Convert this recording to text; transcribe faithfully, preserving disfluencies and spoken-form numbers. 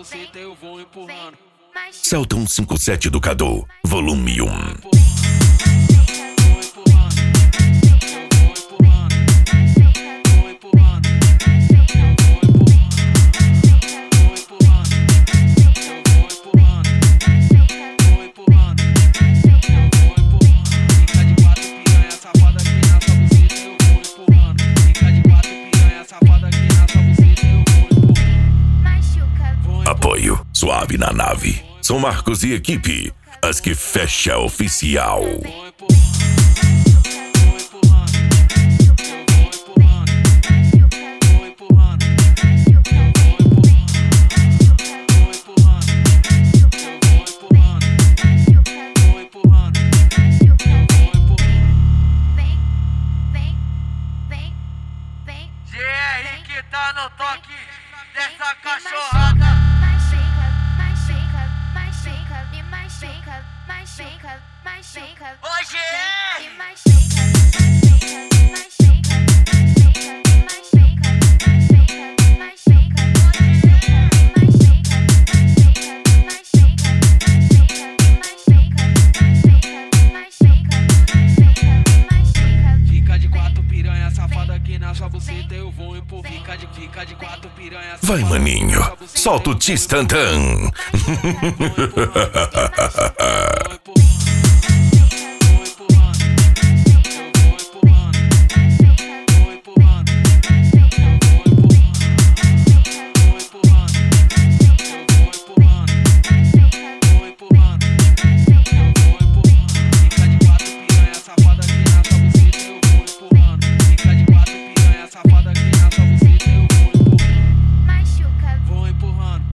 buceta eu vou empurrando. Celton cinquenta e sete Educador, volume um. Apoio Suave na Nave. São Marcos e equipe, as que fecha oficial. G R que tá no toque dessa cachorrada. Ô G R! Fica de quatro piranha safada aqui na sua buceta eu vou empurrar. Fica de, fica de quatro piranha safada. Vai, maninho, solta o tistantã.